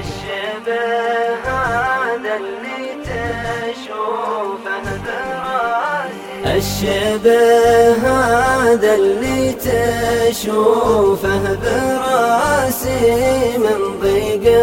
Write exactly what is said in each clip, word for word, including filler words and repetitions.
الشبه هذا اللي تشوفه براسي، الشبه هذا اللي تشوفه براسي، من ضيق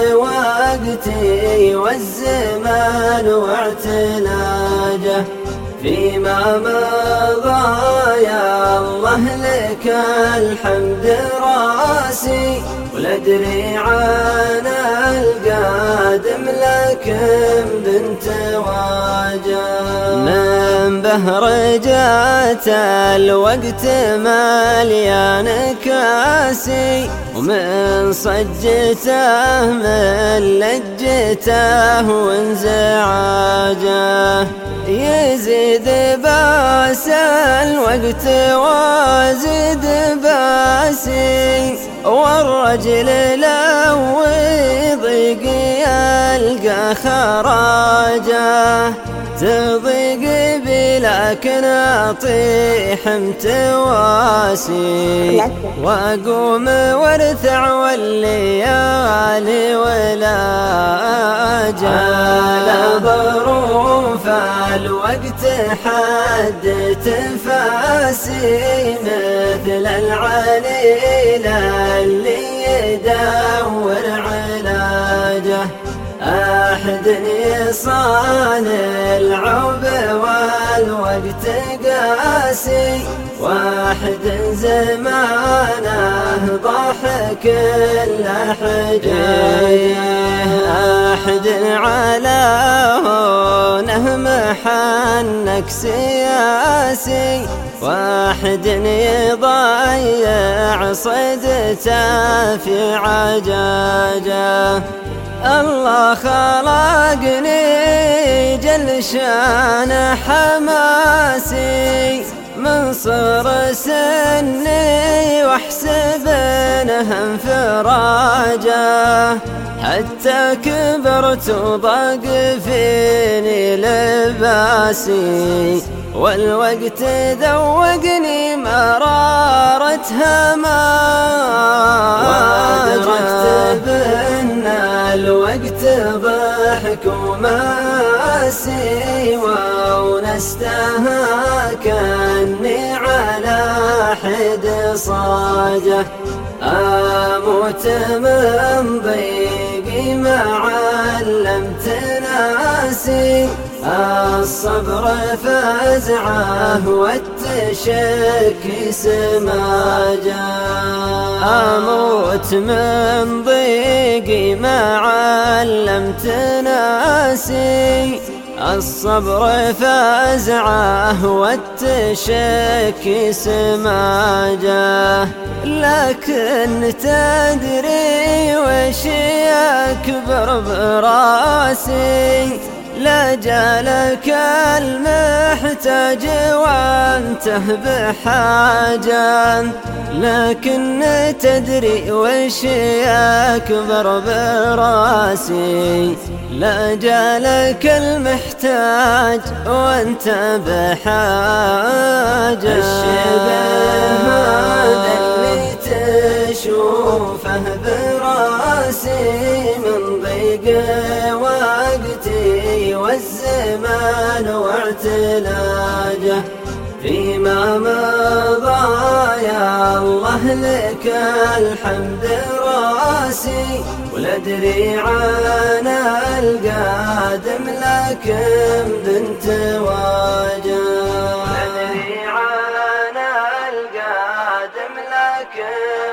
وقتي والزمان واعتلاجه فيما مضى. يا الله لك الحمد راسي، ولا ادري عن القادم لكن بنت واجه. من بهرجات الوقت مليان كاسي، ومن صجته من لجته وانزعاجه، يزيد باس الوقت وازيد باسي، والرجل لو يضيق يلقى خراجه، تضيق بي لكن اطيح متواسي، واقوم وارثع والليالي ولا اجل ظروف الوقت حد تفاسي، مثل العليل اللي يدور علاجه، أحد يصان العوب والوقت قاسي، واحد زمانه ضحك اللحجايه، أحد على هونه محنك سياسي، واحد يضيع صيدته في عجاجه. الله خلقني جل شان حماسي، من صغر سني واحسب انها انفراجه، حتى كبرت وضاق فيني لباسي، والوقت ذوقني مرارة هما، وأدركت بأن الوقت ضحك وماسي، وأونستها كأني على حد صاجه، أموت من ضيقي ما علمت ناسي، الصبر فزعه والتشكي سماجه، أموت من ضيقي ما علمت ناسي، الصبر فزعه والتشكي سماجه. لكن تدري وش يكبر براسي، لا جالك المحتاج وانته بحاجة، لكن تدري وش يكبر براسي، لا جالك المحتاج وانت بحاجة. الشبه هذا اللي تشوفه براسي، من ضيق وقتي والزمان واعتلاجه فيما مضى. يا الله لك الحمد راسي، ولا ادري عن القادم لكن بنت واجه، ولا ادري عن القادم لكن